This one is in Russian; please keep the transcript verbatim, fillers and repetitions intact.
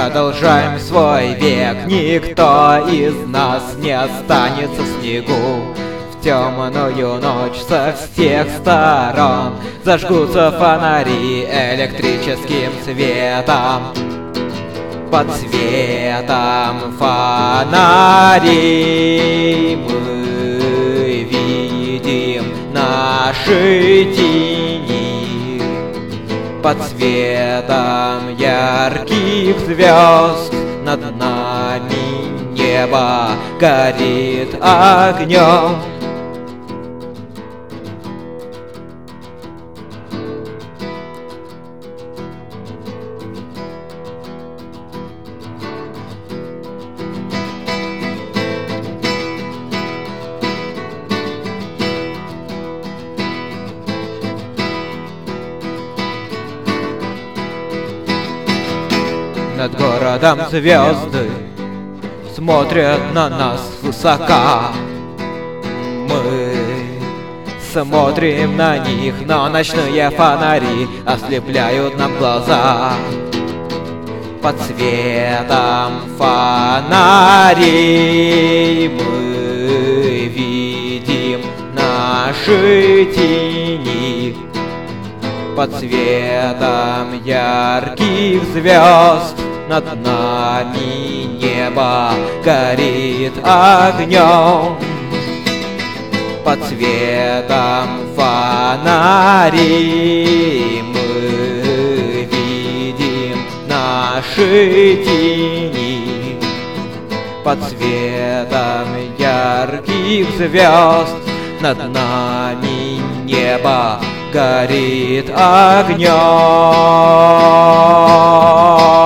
продолжаем свой век. Никто из нас не останется в снегу. В темную ночь со всех сторон зажгутся фонари электрическим светом. Под светом фонарей мы видим наши тени. Под светом ярких звезд над нами небо горит огнем. Над городом звезды смотрят на нас высока. Мы смотрим на них, но ночные фонари ослепляют нам глаза. Под светом фонарей мы видим наши тени. Под светом ярких звезд над нами небо горит огнем. Под светом фонарей мы видим наши тени. Под светом ярких звезд над нами небо горит огнем.